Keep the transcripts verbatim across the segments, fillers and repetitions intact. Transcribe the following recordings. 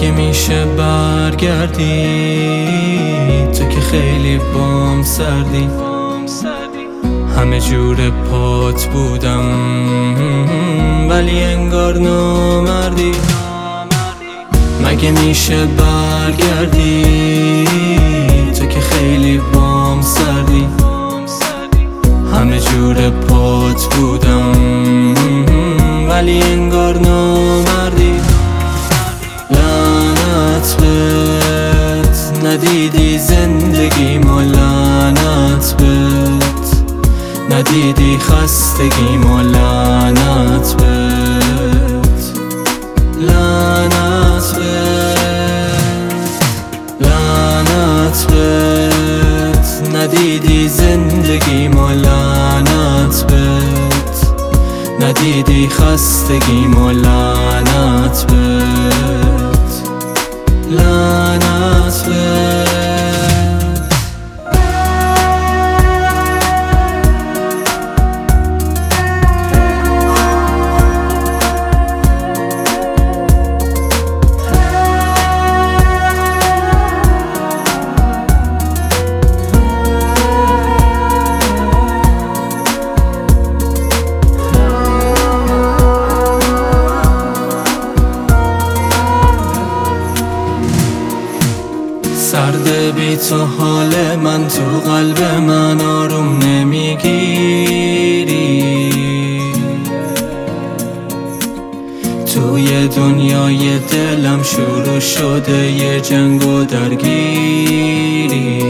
مگه میشه برگردی تو که خیلی بام سردی، همه جور پات بودم ولی انگار نامردی. مگه میشه برگردی تو که خیلی بام سردی، همه جور پات بودم ولی انگار نامردی. لعنت بهت ندیدی زندگیمو، لعنت بهت ندیدی خستگیمو، لعنت بهت، لعنت بهت، لعنت بهت ندیدی زندگیمو، لعنت بهت ندیدی خستگیمو، لعنت بهت، لعنت بهت. سرده بی تو حال من، تو قلب من آروم نمیگیری. توی دنیای دلم شروع شده یه جنگ و درگیری.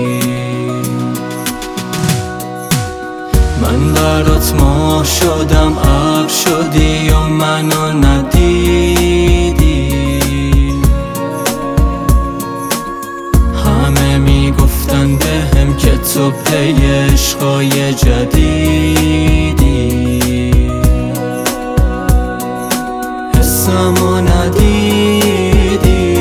من برات ماه شدم، ابر شدی و منو ندیدی. همه میگفتن بهم که تو پی عشقای جدیدی، حسمو ندیدی.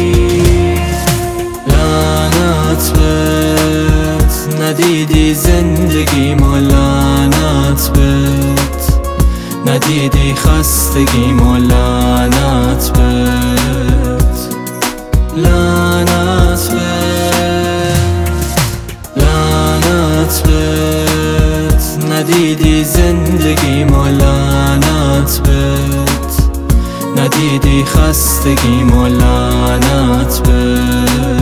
لعنت بهت ندیدی زندگیمو، لعنت بهت ندیدی خستگیمو، لعنت بهت، لعنت بهت، لعنت بهت ندیدی زندگیمو، لعنت بهت ندیدی خستگیمو، لعنت بهت.